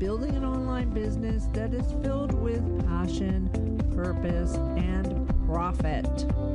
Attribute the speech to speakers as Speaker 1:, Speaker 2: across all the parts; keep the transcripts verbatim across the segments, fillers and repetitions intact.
Speaker 1: building an online business that is filled with passion, purpose, and profit.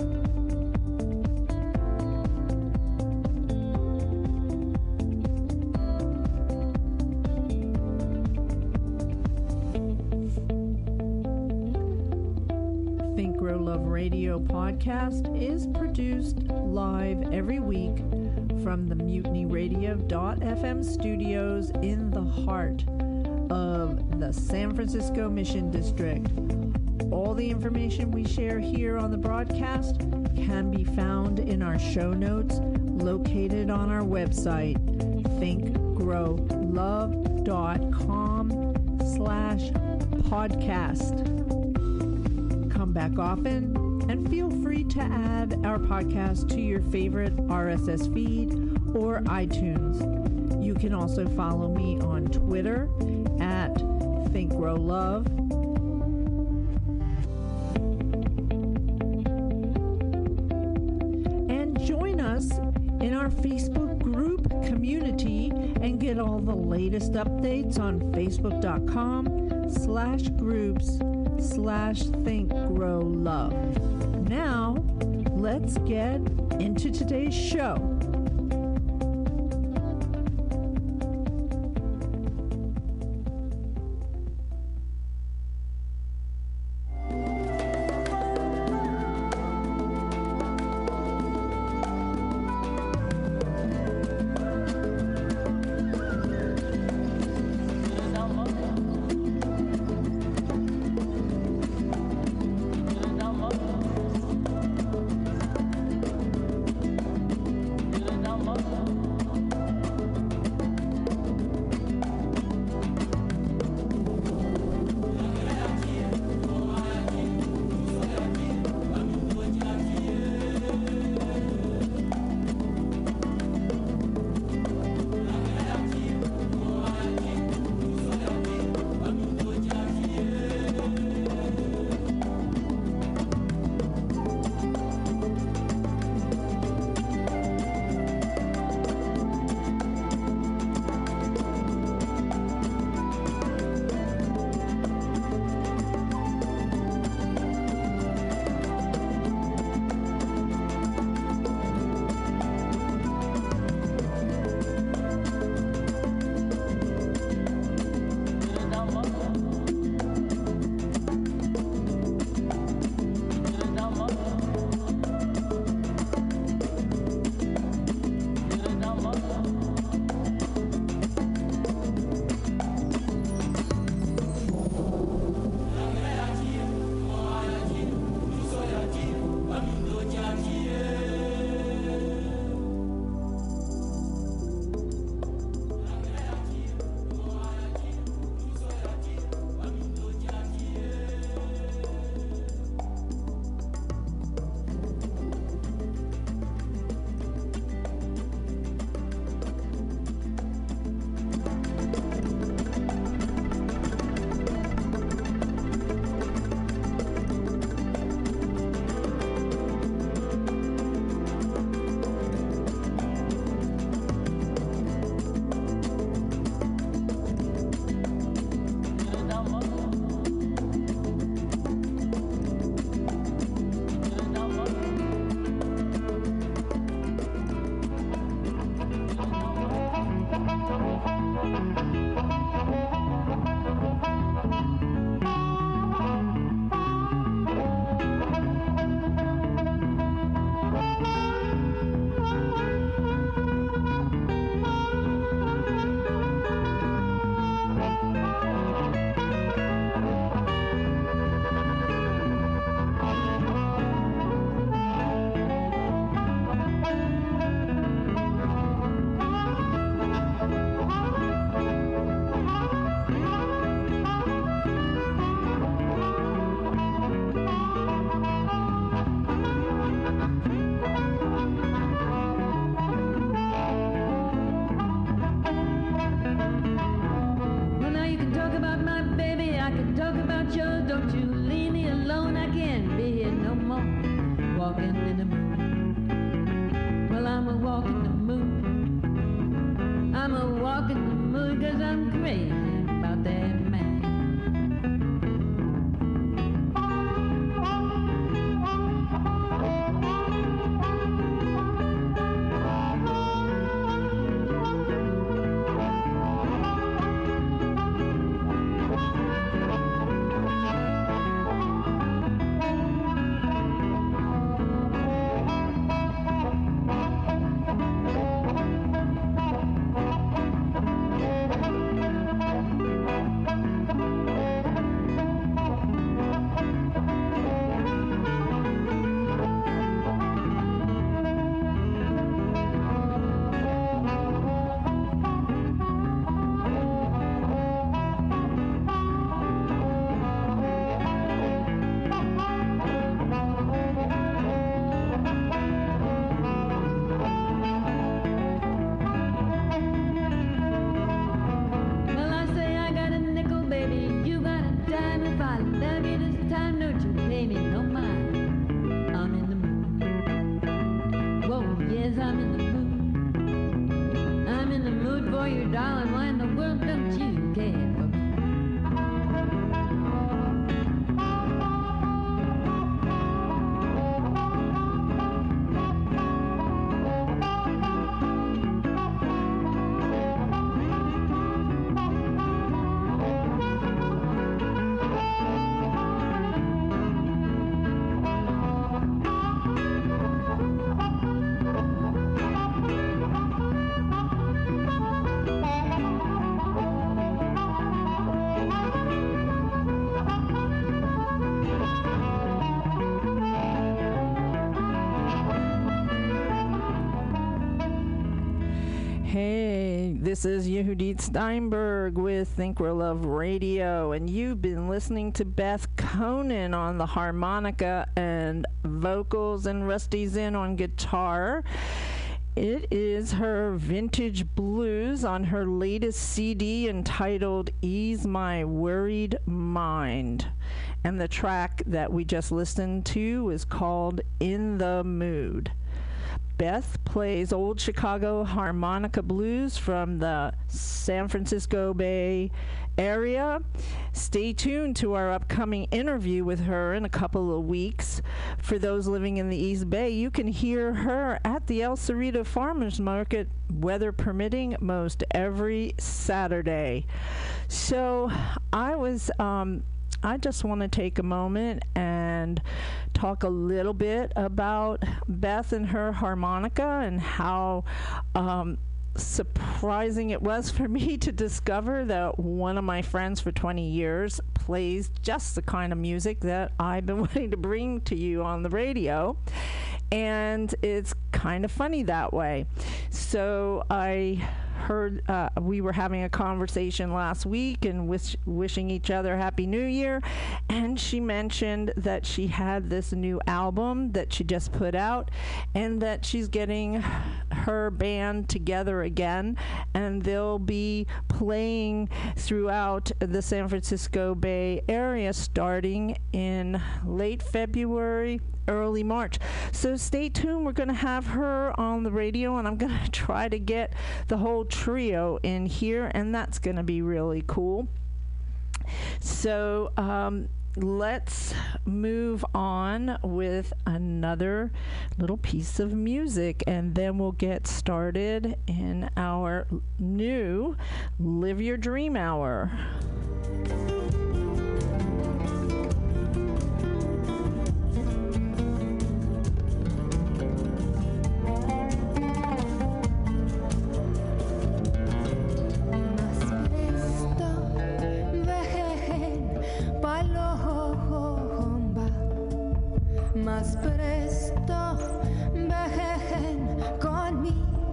Speaker 1: Think Grow Love Radio podcast is produced live every week from the mutiny radio dot f m studios in the heart of the San Francisco Mission District. All the information we share here on the broadcast can be found in our show notes located on our website, think grow love dot com slash podcast. Come back often and feel free to add our podcast to your favorite R S S feed or iTunes. You can also follow me on Twitter at Think Grow Love. And join us in our Facebook group community and get all the latest updates on facebook.com slash groups slash Think Grow Love. Now, let's get into today's show.
Speaker 2: I'm a walking the moon 'cause I'm crazy about de me.
Speaker 1: This is Yehudit Steinberg with Think Grow Love Radio, and you've been listening to Beth Conan on the harmonica and vocals, and Rusty Zinn on guitar. It is her vintage blues on her latest C D entitled Ease My Worried Mind. And the track that we just listened to is called In the Mood. Beth plays old Chicago harmonica blues from the San Francisco Bay Area. Stay tuned to our upcoming interview with her in a couple of weeks. For those living in the East Bay, you can hear her at the El Cerrito Farmers Market, weather permitting, most every Saturday. So I was... Um, I just want to take a moment and talk a little bit about Beth and her harmonica and how um, surprising it was for me to discover that one of my friends for twenty years plays just the kind of music that I've been wanting to bring to you on the radio. And it's kind of funny that way. So I heard uh, we were having a conversation last week and wish, wishing each other Happy New Year, and she mentioned that she had this new album that she just put out and that she's getting her band together again, and they'll be playing throughout the San Francisco Bay Area starting in late February, early March. So stay tuned. We're going to have her on the radio, and I'm going to try to get the whole trio in here, and that's going to be really cool. So um, let's move on with another little piece of music, and then we'll get started in our new Live Your Dream Hour.
Speaker 3: Más presto, ven conmigo.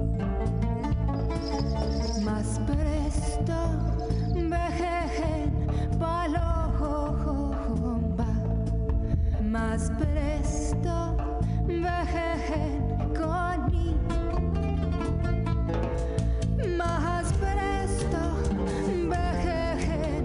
Speaker 3: Más presto, ven palomba. Más presto, ven conmigo. Más presto, ven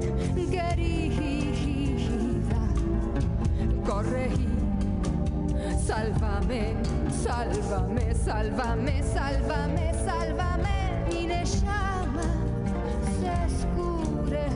Speaker 3: querida. Corregir. Sálvame, sálvame, sálvame, sálvame, sálvame. Mi llama se escurece.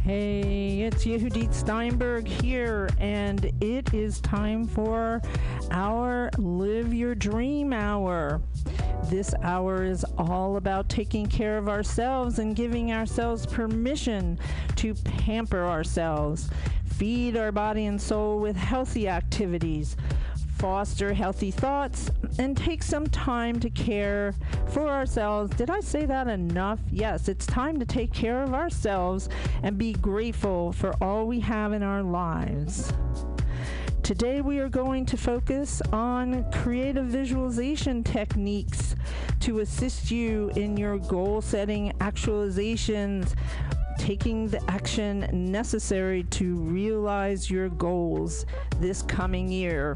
Speaker 1: Hey, it's Yehudit Steinberg here, and it is time for our Live Your Dream Hour. This hour is all about taking care of ourselves and giving ourselves permission to pamper ourselves, feed our body and soul with healthy activities, foster healthy thoughts, and take some time to care for ourselves. Did I say that enough? Yes, it's time to take care of ourselves and be grateful for all we have in our lives. Today we are going to focus on creative visualization techniques to assist you in your goal-setting actualizations, taking the action necessary to realize your goals this coming year.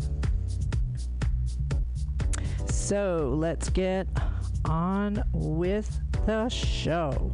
Speaker 1: So let's get on with the show.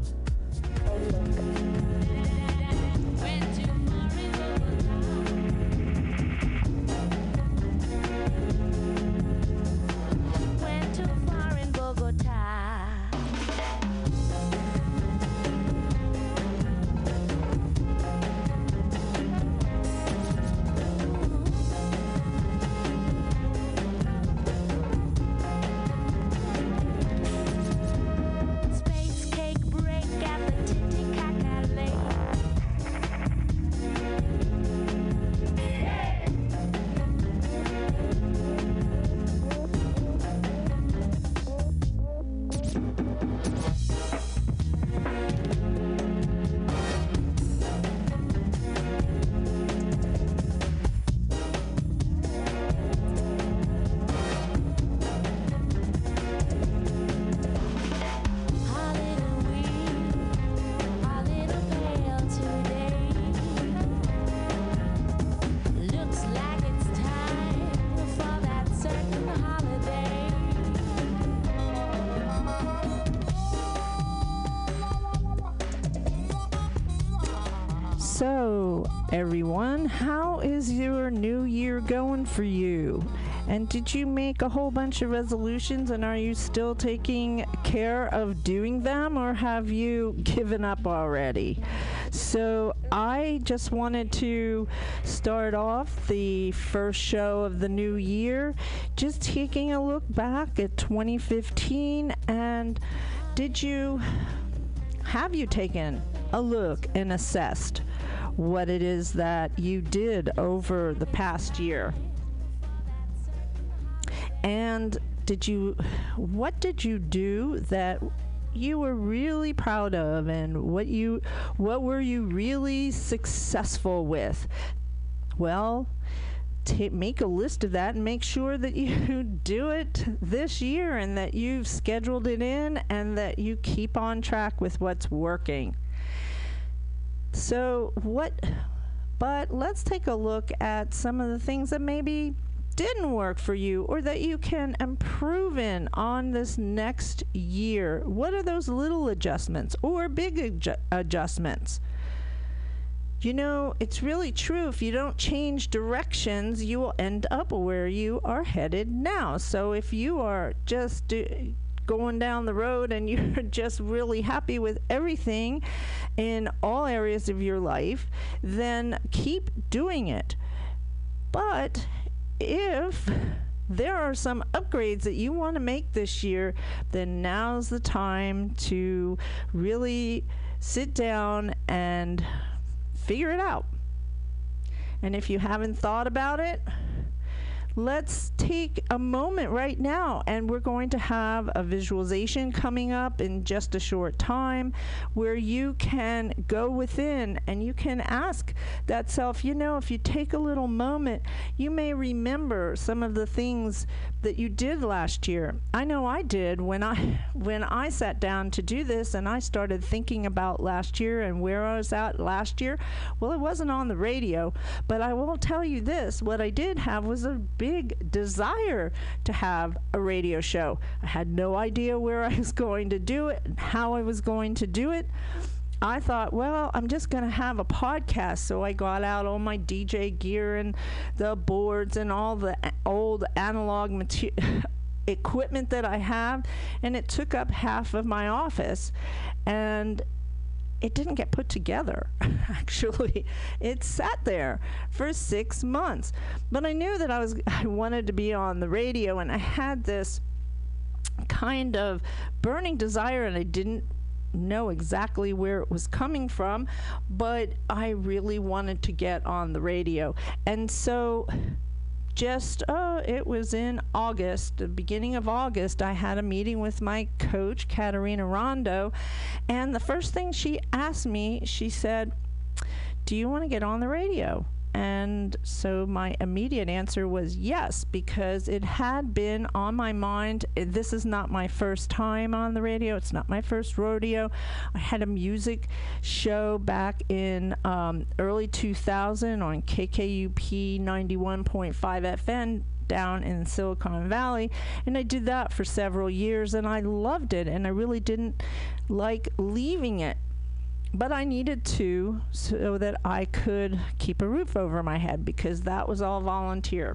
Speaker 1: So, everyone, how is your new year going for you? And did you make a whole bunch of resolutions, and are you still taking care of doing them, or have you given up already? So I just wanted to start off the first show of the new year just taking a look back at twenty fifteen, and did you have you taken a look and assessed what it is that you did over the past year? And did you, what did you do that you were really proud of, and what you, what were you really successful with? Well, ta- make a list of that and make sure that you do it this year, and that you've scheduled it in, and that you keep on track with what's working. So what, but let's take a look at some of the things that maybe didn't work for you, or that you can improve in on this next year. What are those little adjustments or big adju- adjustments? You know, it's really true. If you don't change directions, you will end up where you are headed now. So if you are just do, going down the road and you're just really happy with everything in all areas of your life, then keep doing it. But if there are some upgrades that you want to make this year, then now's the time to really sit down and figure it out. And if you haven't thought about it, let's take a moment right now, and we're going to have a visualization coming up in just a short time where you can go within and you can ask that self, you know, if you take a little moment, you may remember some of the things that you did last year. I know I did when I when I sat down to do this and I started thinking about last year and where I was at last year. Well, it wasn't on the radio, but I will tell you this, what I did have was a big desire to have a radio show. I had no idea where I was going to do it and how I was going to do it. I thought, well, I'm just going to have a podcast. So I got out all my D J gear and the boards and all the a- old analog material equipment that I have, and it took up half of my office. And it didn't get put together. Actually, it sat there for six months. But I knew that I was I wanted to be on the radio, and I had this kind of burning desire, and I didn't know exactly where it was coming from, but I really wanted to get on the radio. And so just oh it was in August, the beginning of August, I had a meeting with my coach, Katarina Rondo, and the first thing she asked me, she said, "Do you want to get on the radio?" And so my immediate answer was yes, because it had been on my mind. This is not my first time on the radio. It's not my first rodeo. I had a music show back in um, early two thousand on K K U P ninety-one point five F M down in Silicon Valley, and I did that for several years, and I loved it, and I really didn't like leaving it. But I needed to so that I could keep a roof over my head, because that was all volunteer.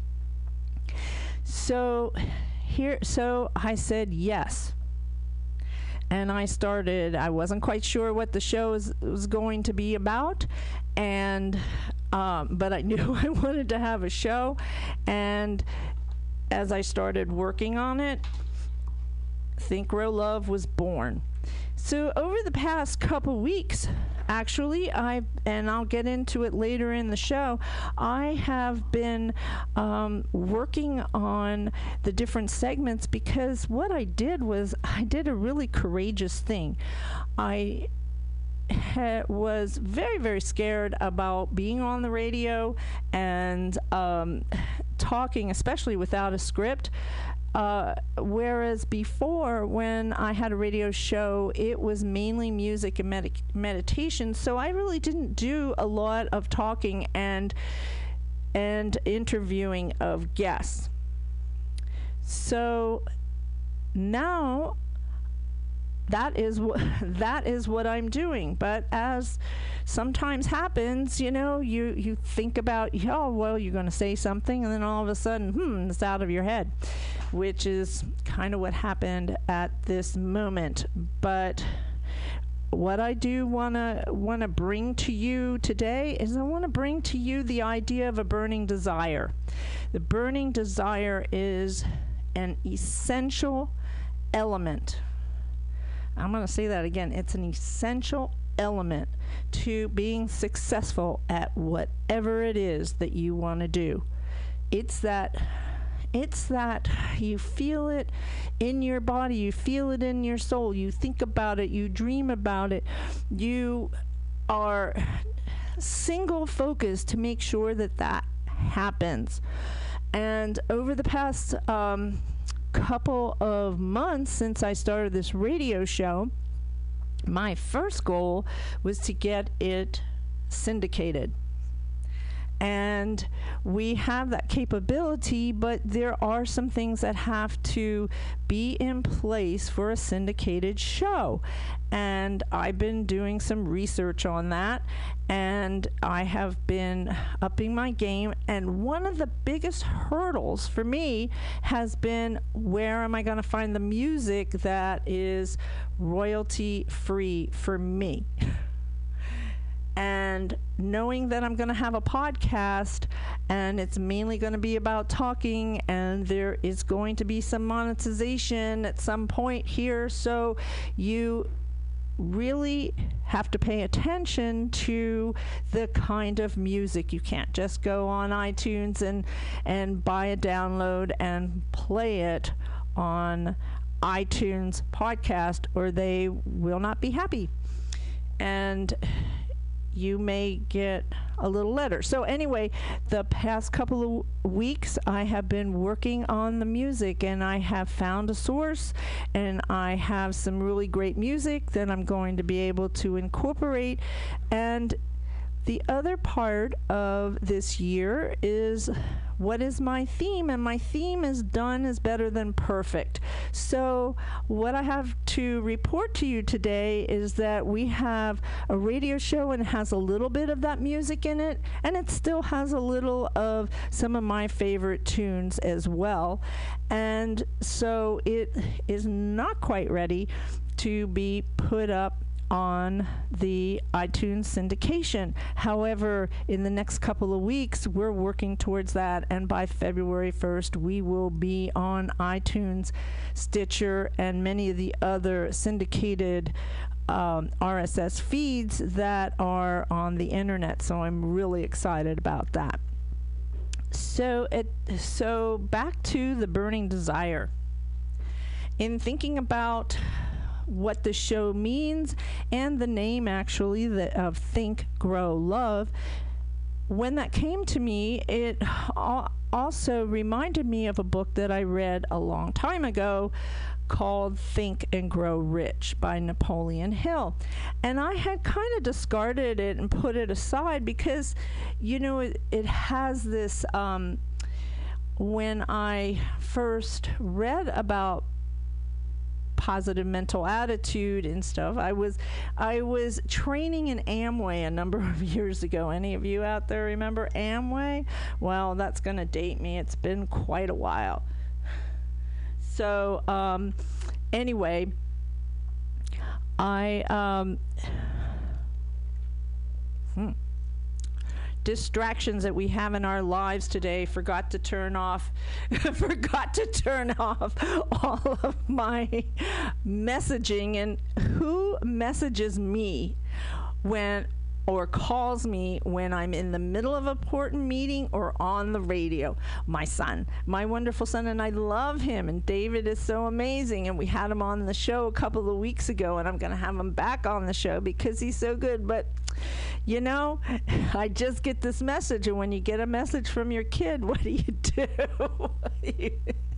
Speaker 1: So here, so I said yes. And I started, I wasn't quite sure what the show was, was going to be about, and um, but I knew I wanted to have a show. And as I started working on it, Think Grow Love was born. So over the past couple weeks, actually, I and I'll get into it later in the show, I have been um, working on the different segments, because what I did was I did a really courageous thing. I ha- was very, very scared about being on the radio and um, talking, especially without a script. Uh, whereas before, when I had a radio show, it was mainly music and med- meditation. So I really didn't do a lot of talking and and interviewing of guests. So now that is what that is what I'm doing. But as sometimes happens, you know, you you think about, oh well, you're going to say something, and then all of a sudden, hmm, it's out of your head, which is kind of what happened at this moment. But what I do want to want to bring to you today is I want to bring to you the idea of a burning desire. The burning desire is an essential element. I'm going to say that again. It's an essential element to being successful at whatever it is that you want to do. It's that It's that you feel it in your body, you feel it in your soul, you think about it, you dream about it, you are single focused to make sure that that happens. And over the past um, couple of months since I started this radio show, my first goal was to get it syndicated. And we have that capability, but there are some things that have to be in place for a syndicated show. And I've been doing some research on that, and I have been upping my game. And one of the biggest hurdles for me has been, where am I going to find the music that is royalty free for me? And knowing that I'm going to have a podcast, and it's mainly going to be about talking, and there is going to be some monetization at some point here, so you really have to pay attention to the kind of music. You can't just go on iTunes and and buy a download and play it on iTunes podcast, or they will not be happy. And you may get a little letter. So anyway, the past couple of weeks I have been working on the music, and I have found a source, and I have some really great music that I'm going to be able to incorporate. And the other part of this year is, what is my theme? And my theme is done is better than perfect. So what I have to report to you today is that we have a radio show, and it has a little bit of that music in it, and it still has a little of some of my favorite tunes as well. And so it is not quite ready to be put up on the iTunes syndication. However, in the next couple of weeks, we're working towards that, and by February first, we will be on iTunes, Stitcher, and many of the other syndicated um, R S S feeds that are on the internet. So I'm really excited about that. So it so back to the burning desire. In thinking about what the show means and the name actually the, of Think, Grow, Love, when that came to me, it al- also reminded me of a book that I read a long time ago called Think and Grow Rich by Napoleon Hill. And I had kind of discarded it and put it aside because, you know, it, it has this, um, when I first read about positive mental attitude and stuff, I was I was training in Amway a number of years ago. Any of you out there remember Amway? Well, that's going to date me. It's been quite a while. So um, anyway, I um, hmm. distractions that we have in our lives today. Forgot to turn off forgot to turn off all of my messaging. And who messages me when or calls me when I'm in the middle of an important meeting or on the radio? My son, my wonderful son, and I love him, and David is so amazing, and we had him on the show a couple of weeks ago, and I'm going to have him back on the show because he's so good. But you know, I just get this message, and when you get a message from your kid, what do you do?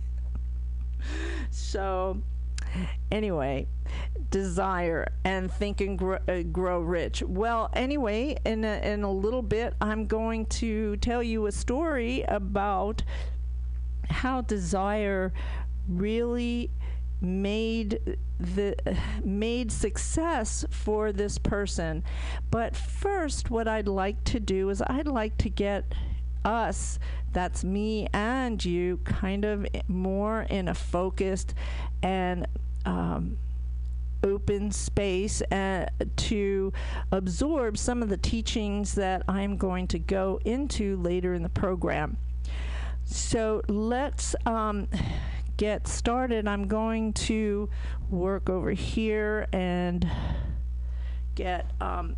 Speaker 1: So anyway, desire and think and grow, uh, grow rich. Well, anyway, in a, in a little bit, I'm going to tell you a story about how desire really made the made success for this person. But first, what I'd like to do is I'd like to get us, that's me and you, kind of more in a focused and um, open space uh, to absorb some of the teachings that I'm going to go into later in the program. So let's um, get started. I'm going to work over here and get um,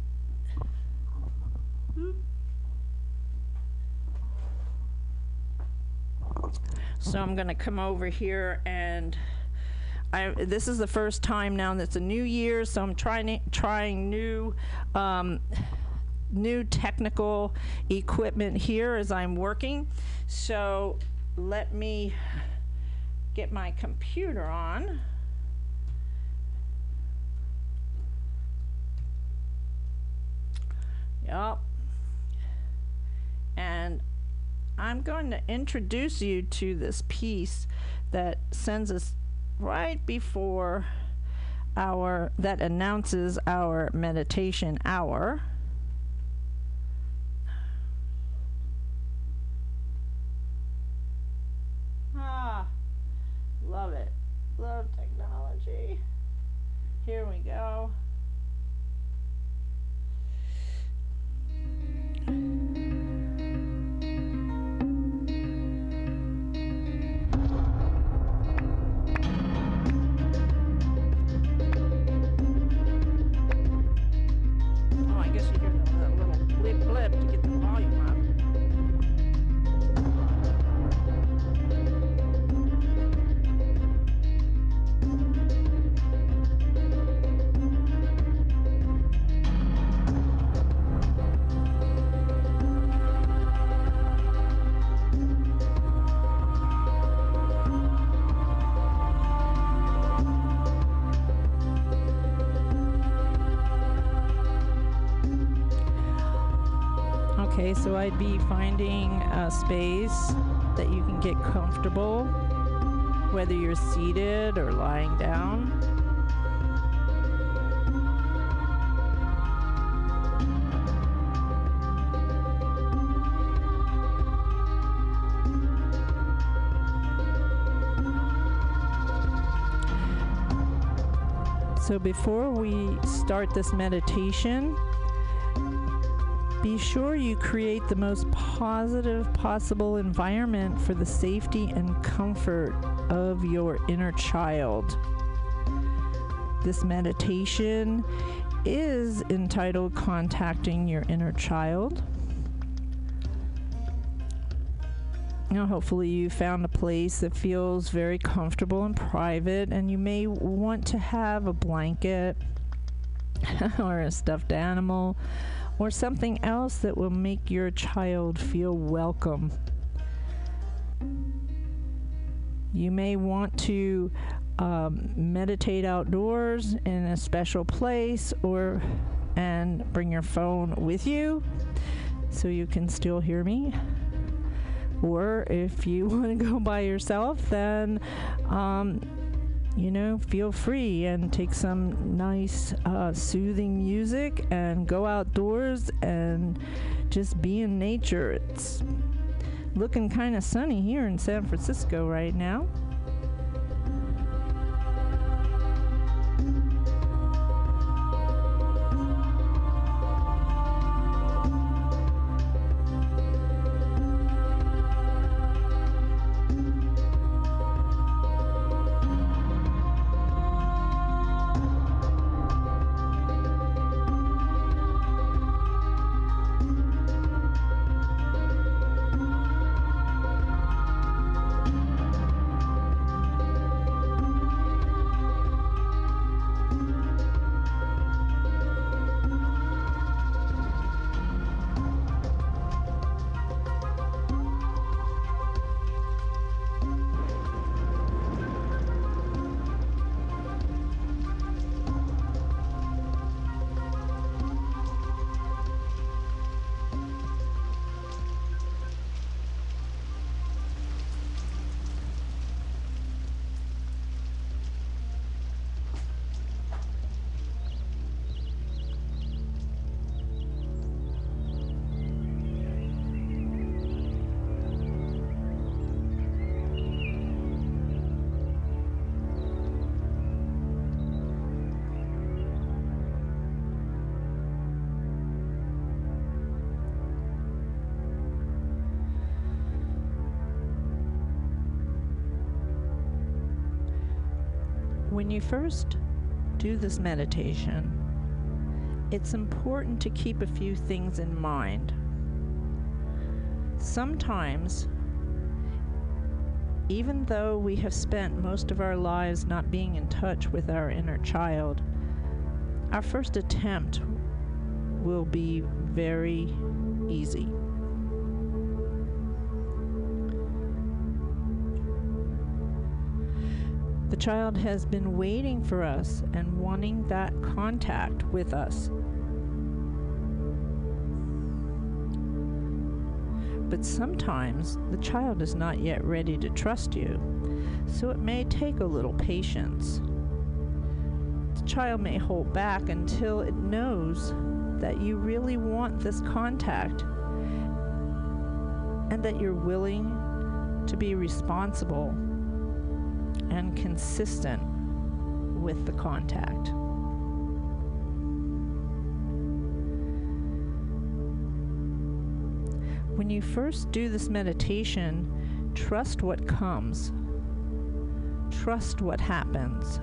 Speaker 1: so I'm going to come over here, and I, this is the first time now that's a new year, so I'm trying trying new um, new technical equipment here as I'm working. So let me get my computer on. Yep. And I'm going to introduce you to this piece that sends us right before our, that announces our meditation hour. Ah, love it. Love technology. Here we go. Okay, so I'd be finding a space that you can get comfortable, whether you're seated or lying down. So before we start this meditation, be sure you create the most positive possible environment for the safety and comfort of your inner child. This meditation is entitled Contacting Your Inner Child. Now, hopefully you found a place that feels very comfortable and private, and you may want to have a blanket or a stuffed animal or something else that will make your child feel welcome. You may want to um, meditate outdoors in a special place, or and bring your phone with you so you can still hear me. Or if you want to go by yourself, then, um, you know, feel free and take some nice uh, soothing music and go outdoors and just be in nature. It's looking kind of sunny here in San Francisco right now. When you first do this meditation, it's important to keep a few things in mind. Sometimes, even though we have spent most of our lives not being in touch with our inner child, our first attempt will be very easy. The child has been waiting for us and wanting that contact with us. But sometimes the child is not yet ready to trust you, so it may take a little patience. The child may hold back until it knows that you really want this contact and that you're willing to be responsible and consistent with the contact. When you first do this meditation, trust what comes. Trust what happens.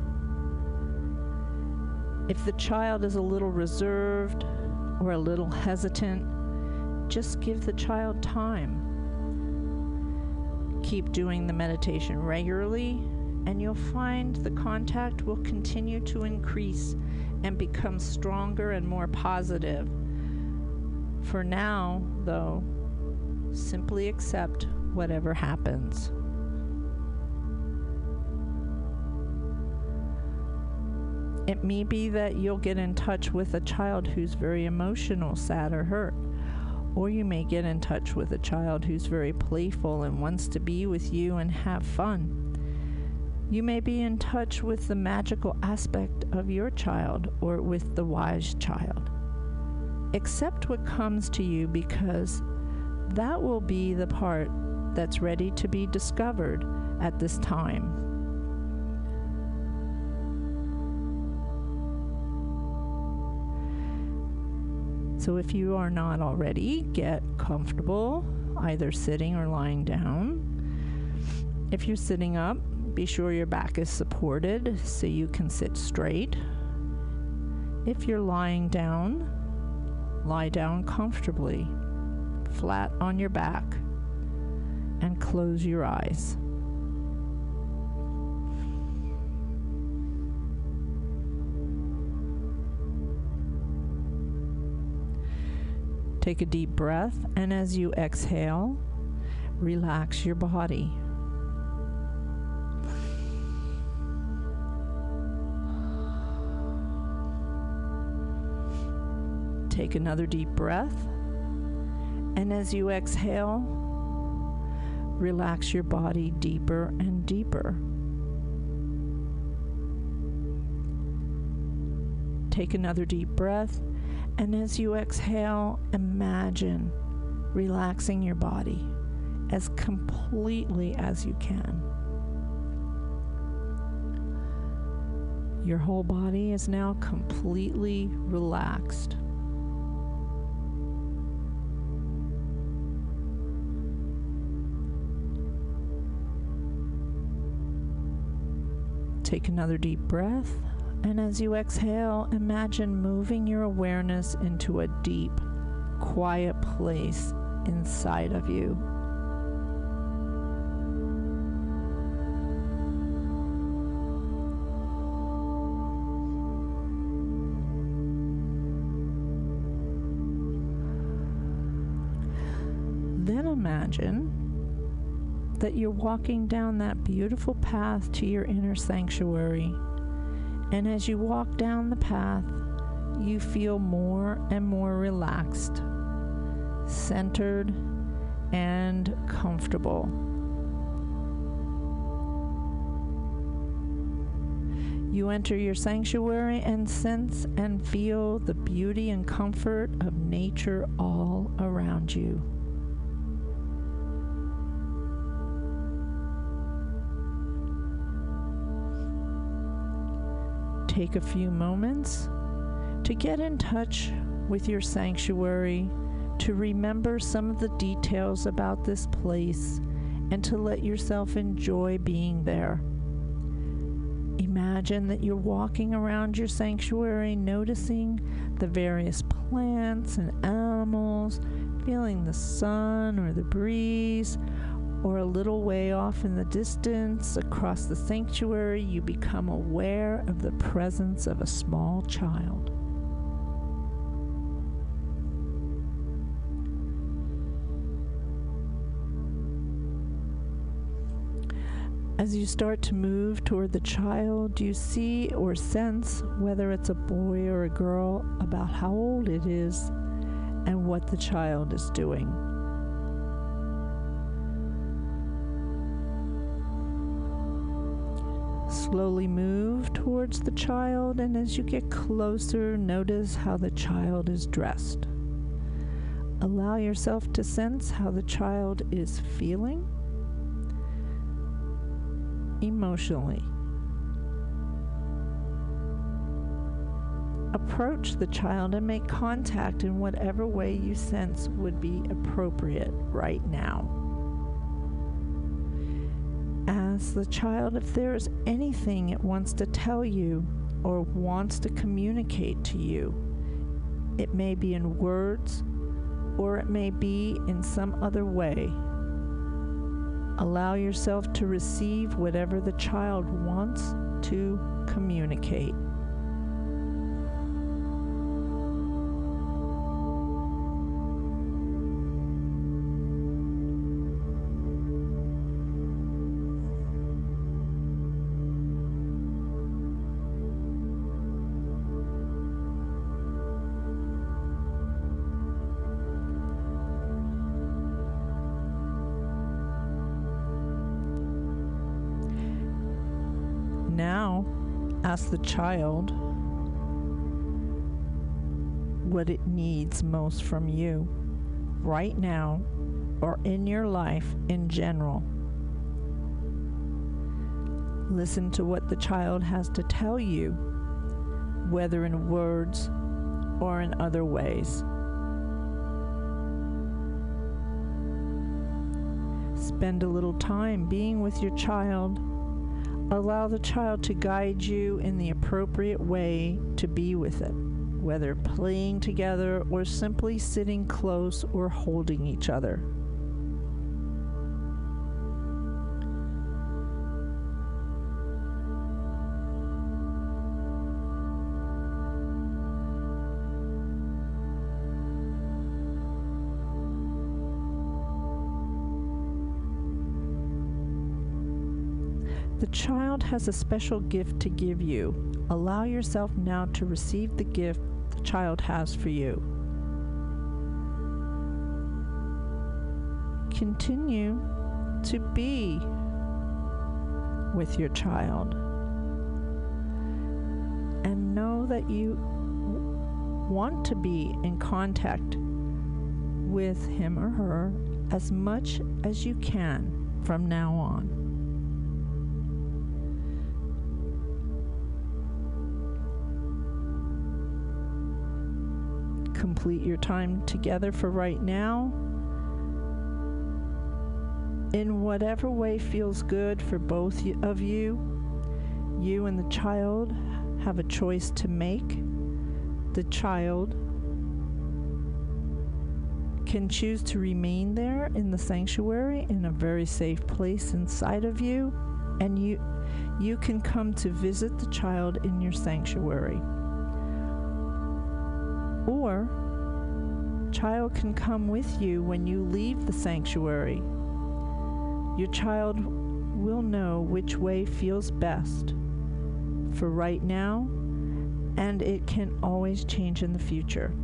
Speaker 1: If the child is a little reserved or a little hesitant, just give the child time. Keep doing the meditation regularly, and you'll find the contact will continue to increase and become stronger and more positive. For now, though, simply accept whatever happens. It may be that you'll get in touch with a child who's very emotional, sad, or hurt. Or you may get in touch with a child who's very playful and wants to be with you and have fun. You may be in touch with the magical aspect of your child or with the wise child. Accept what comes to you, because that will be the part that's ready to be discovered at this time. So if you are not already, get comfortable, either sitting or lying down. If you're sitting up, be sure your back is supported so you can sit straight. If you're lying down, lie down comfortably, flat on your back, and close your eyes. Take a deep breath, and as you exhale, relax your body. Take another deep breath, and as you exhale, relax your body deeper and deeper. Take another deep breath, and as you exhale, imagine relaxing your body as completely as you can. Your whole body is now completely relaxed. Take another deep breath, and as you exhale, imagine moving your awareness into a deep, quiet place inside of you. Then imagine that you're walking down that beautiful path to your inner sanctuary. And as you walk down the path, you feel more and more relaxed, centered, and comfortable. You enter your sanctuary and sense and feel the beauty and comfort of nature all around you. Take a few moments to get in touch with your sanctuary, to remember some of the details about this place, and to let yourself enjoy being there. Imagine that you're walking around your sanctuary, noticing the various plants and animals, feeling the sun or the breeze, or a little way off in the distance across the sanctuary, you become aware of the presence of a small child. As you start to move toward the child, you see or sense whether it's a boy or a girl, about how old it is, and what the child is doing. Slowly move towards the child, and as you get closer, notice how the child is dressed. Allow yourself to sense how the child is feeling emotionally. Approach the child and make contact in whatever way you sense would be appropriate right now. Ask the child if there is anything it wants to tell you or wants to communicate to you. It may be in words, or it may be in some other way. Allow yourself to receive whatever the child wants to communicate. Now, ask the child what it needs most from you right now or in your life in general. Listen to what the child has to tell you, whether in words or in other ways. spend a little time being with your child. Allow the child to guide you in the appropriate way to be with it, whether playing together or simply sitting close or holding each other. The child has a special gift to give you. Allow yourself now to receive the gift the child has for you. Continue to be with your child and know that you want to be in contact with him or her as much as you can from now on. Complete your time together for right now in whatever way feels good for both of you. You and the child have a choice to make. The child can choose to remain there in the sanctuary in a very safe place inside of you, and you you can come to visit the child in your sanctuary. Or, child can come with you when you leave the sanctuary. Your child will know which way feels best for right now, and it can always change in the future.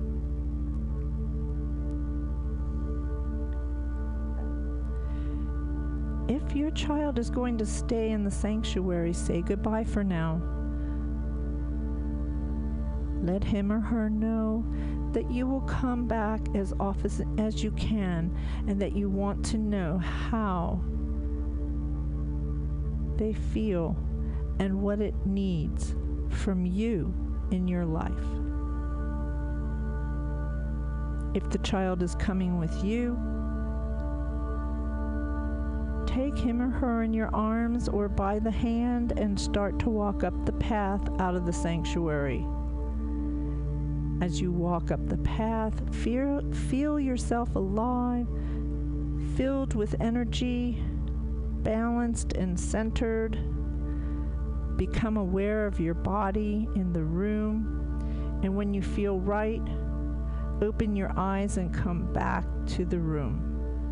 Speaker 1: If your child is going to stay in the sanctuary, say goodbye for now. Let him or her know that you will come back as often as you can and that you want to know how they feel and what it needs from you in your life. If the child is coming with you, take him or her in your arms or by the hand and start to walk up the path out of the sanctuary. As you walk up the path, feel, feel yourself alive, filled with energy, balanced and centered. Become aware of your body in the room, and when you feel right, open your eyes and come back to the room.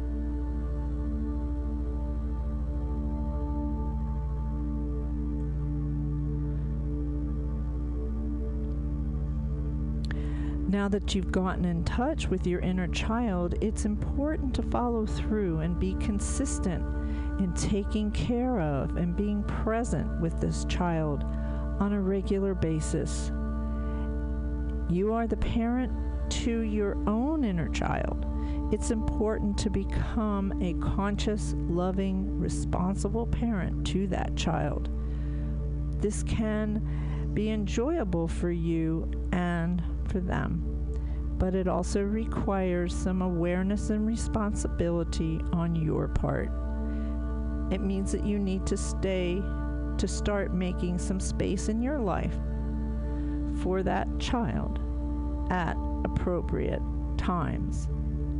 Speaker 1: Now that you've gotten in touch with your inner child, it's important to follow through and be consistent in taking care of and being present with this child on a regular basis. You are the parent to your own inner child. It's important to become a conscious, loving, responsible parent to that child. This can be enjoyable for you and for them, but it also requires some awareness and responsibility on your part. It means that you need to stay to start making some space in your life for that child at appropriate times.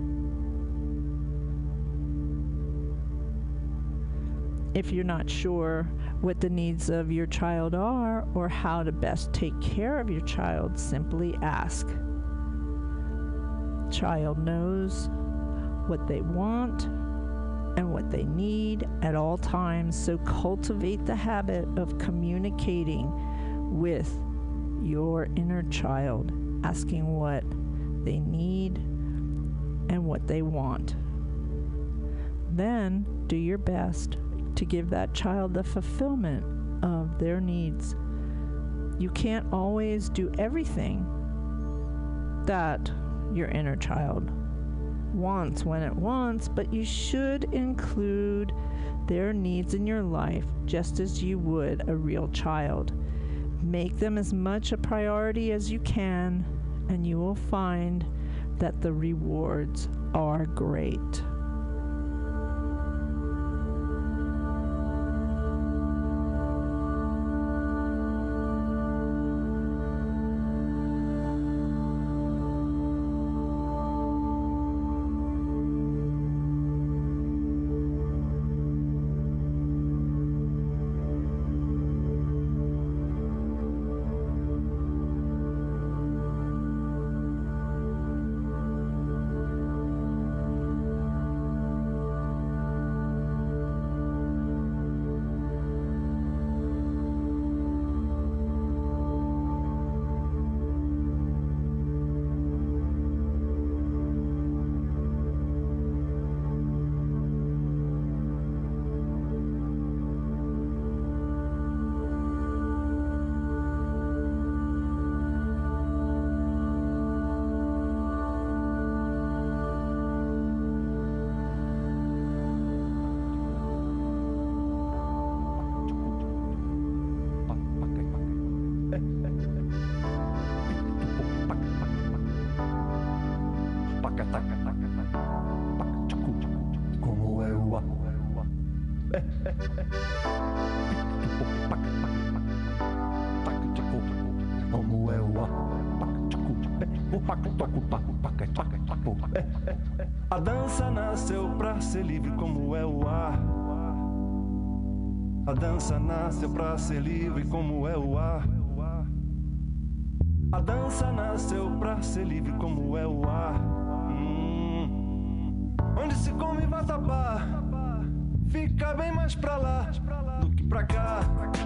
Speaker 1: If you're not sure what the needs of your child are or how to best take care of your child, simply ask. Child knows what they want and what they need at all times, so cultivate the habit of communicating with your inner child, asking what they need and what they want. Then do your best to give that child the fulfillment of their needs. You can't always do everything that your inner child wants when it wants, but you should include their needs in your life just as you would a real child. Make them as much a priority as you can, and you will find that the rewards are great.
Speaker 2: Como é o a dança nasceu pra ser livre como é o ar. A dança nasceu pra ser livre como é o ar. A dança nasceu pra ser livre como é o ar. Hum. Onde se come vatapá, fica bem mais pra lá do que pra cá.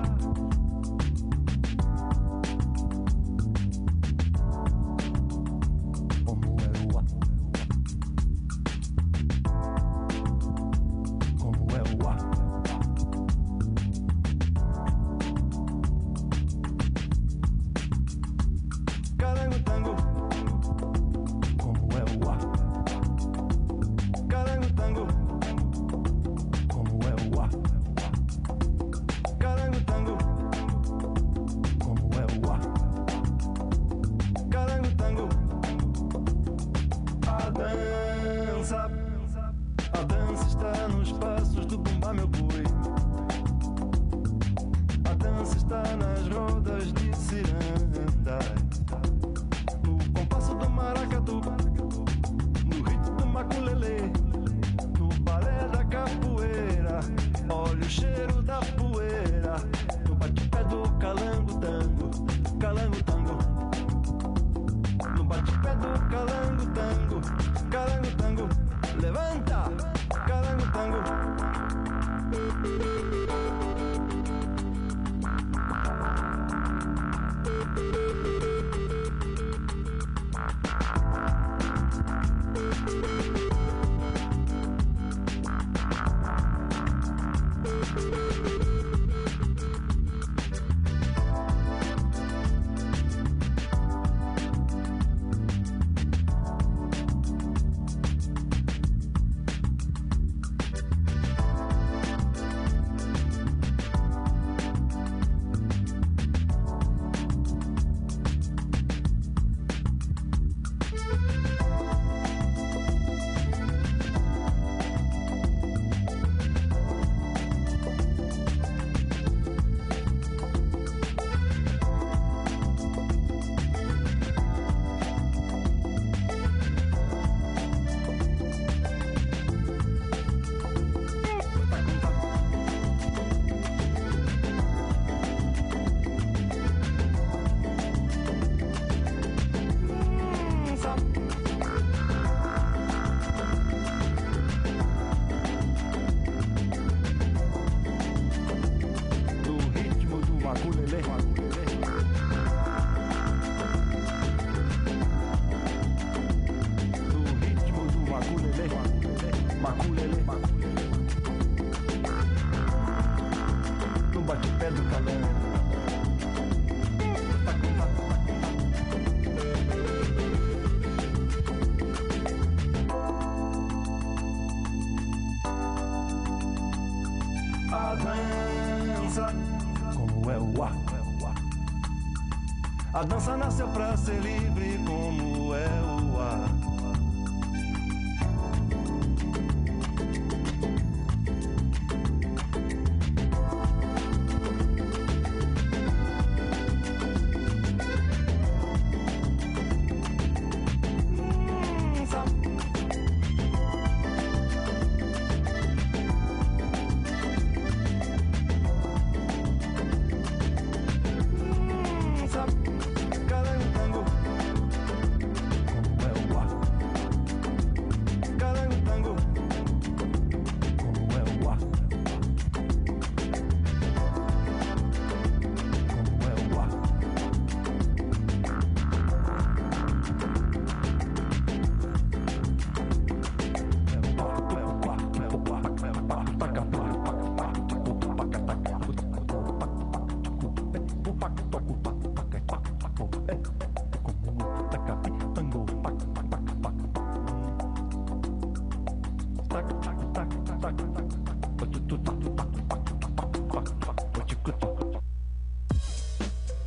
Speaker 4: A dança nasceu pra ser livre como é o ar.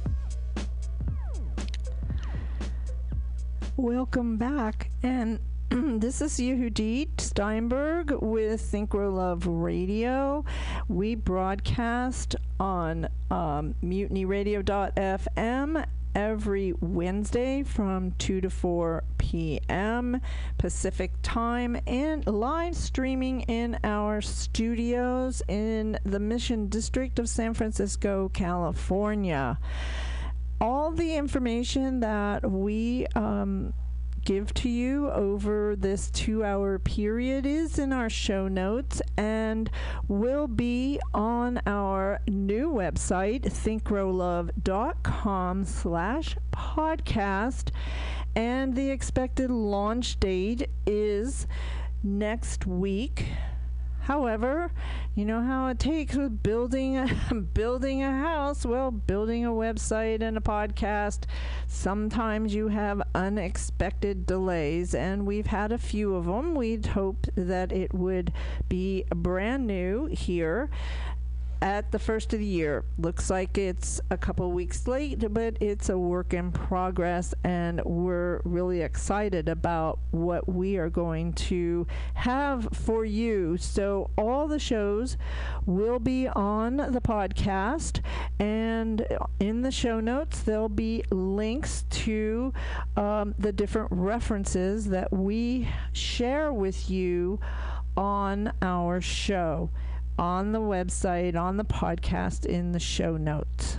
Speaker 1: Welcome back, and This is Yehudit Steinberg with Think Grow Love Radio. We broadcast on um, mutiny radio dot f m every Wednesday from two to four p.m. Pacific time, and live streaming in our studios in the Mission District of San Francisco, California. All the information that we um, give to you over this two-hour period is in our show notes and will be on our new website, think grow love dot com slash podcast, and the expected launch date is next week. However, you know how it takes with building a, building a house. Well, building a website and a podcast, sometimes you have unexpected delays, and we've had a few of them. We'd hoped that it would be brand new here at the first of the year. Looks like it's a couple weeks late, but it's a work in progress, and we're really excited about what we are going to have for you. So all the shows will be on the podcast, and in the show notes there'll be links to um, the different references that we share with you on our show, on the website, on the podcast, in the show notes.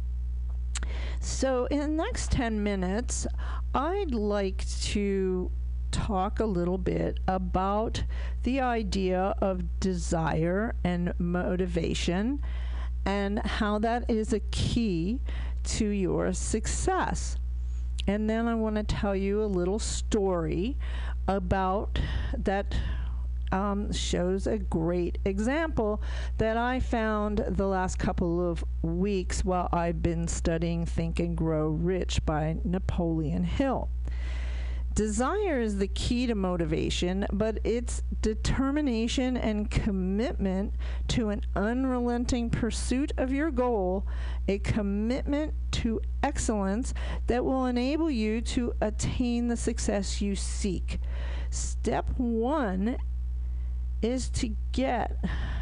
Speaker 1: So in the next ten minutes, I'd like to talk a little bit about the idea of desire and motivation and how that is a key to your success. And then I want to tell you a little story about that Um, shows a great example that I found the last couple of weeks while I've been studying Think and Grow Rich by Napoleon Hill. Desire is the key to motivation, but it's determination and commitment to an unrelenting pursuit of your goal, a commitment to excellence that will enable you to attain the success you seek. Step one is to get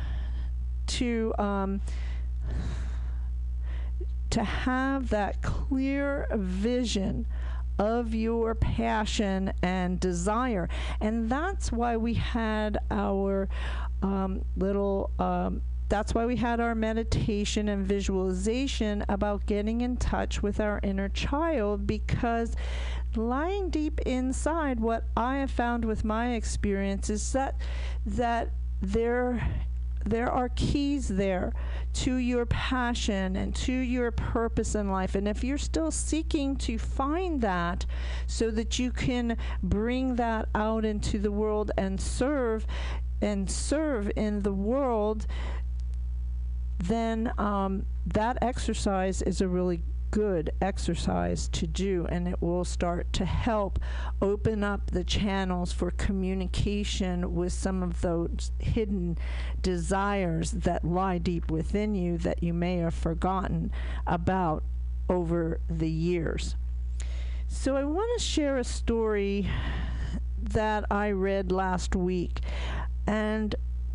Speaker 1: to um, to have that clear vision of your passion and desire. And that's why we had our um, little um, that's why we had our meditation and visualization about getting in touch with our inner child, because lying deep inside, what I have found with my experience is that that there there are keys there to your passion and to your purpose in life. And if you're still seeking to find that so that you can bring that out into the world and serve and serve in the world, then um, that exercise is a really good exercise to do, and it will start to help open up the channels for communication with some of those hidden desires that lie deep within you that you may have forgotten about over the years. So I want to share a story that I read last week, and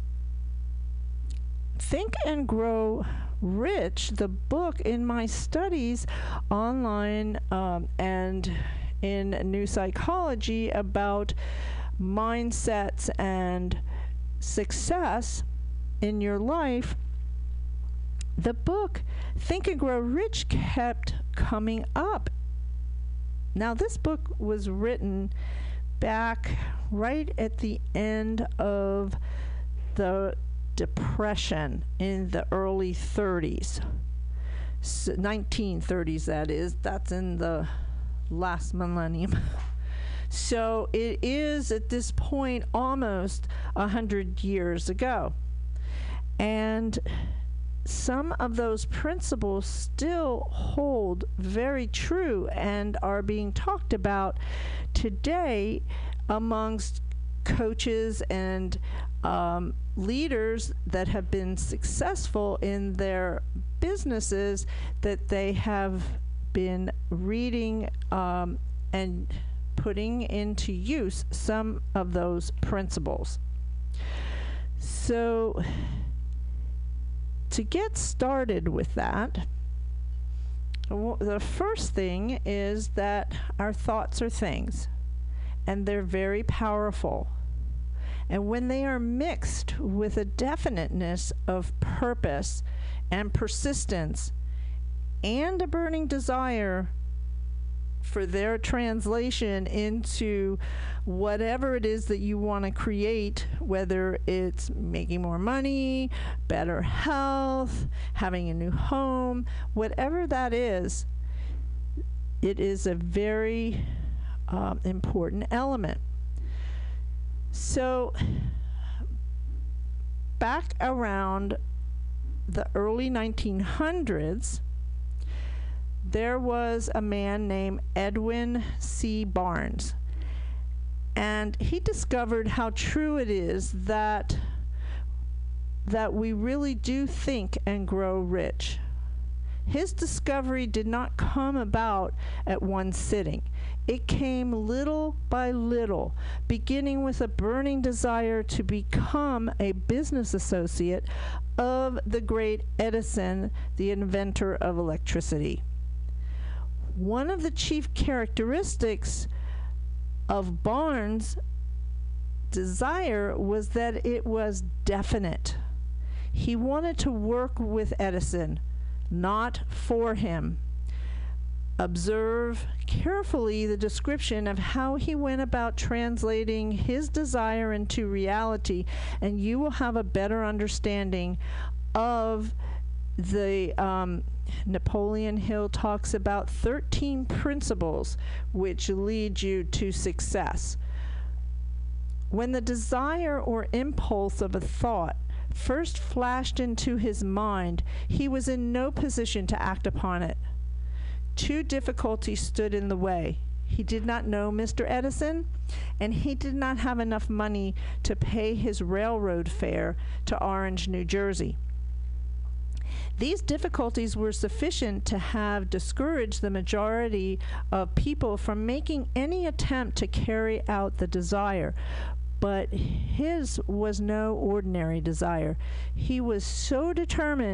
Speaker 1: Think and Grow Rich, the book, in my studies online um, and in New Psychology about mindsets and success in your life, the book Think and Grow Rich kept coming up. Now, this book was written back right at the end of the Depression in the early thirties, so nineteen thirties, that is. That's in the last millennium. So it is at this point almost a hundred years ago, and some of those principles still hold very true and are being talked about today amongst coaches and um, leaders that have been successful in their businesses, that they have been reading um, and putting into use some of those principles. So, to get started with that, w- the first thing is that our thoughts are things, and they're very powerful. And when they are mixed with a definiteness of purpose and persistence and a burning desire for their translation into whatever it is that you want to create, whether it's making more money, better health, having a new home, whatever that is, it is a very um, important element. So, back around the early nineteen hundreds, there was a man named Edwin C. Barnes, and he discovered how true it is that that we really do think and grow rich. His discovery did not come about at one sitting. It came little by little, beginning with a burning desire to become a business associate of the great Edison, the inventor of electricity. One of the chief characteristics of Barnes' desire was that it was definite. He wanted to work with Edison, not for him. Observe carefully the description of how he went about translating his desire into reality, and you will have a better understanding of the um, Napoleon Hill talks about thirteen principles which lead you to success. When the desire or impulse of a thought first flashed into his mind, he was in no position to act upon it. Two difficulties stood in the way. He did not know Mister Edison, and he did not have enough money to pay his railroad fare to Orange, New Jersey. These difficulties were sufficient to have discouraged the majority of people from making any attempt to carry out the desire. But his was no ordinary desire. He was so determined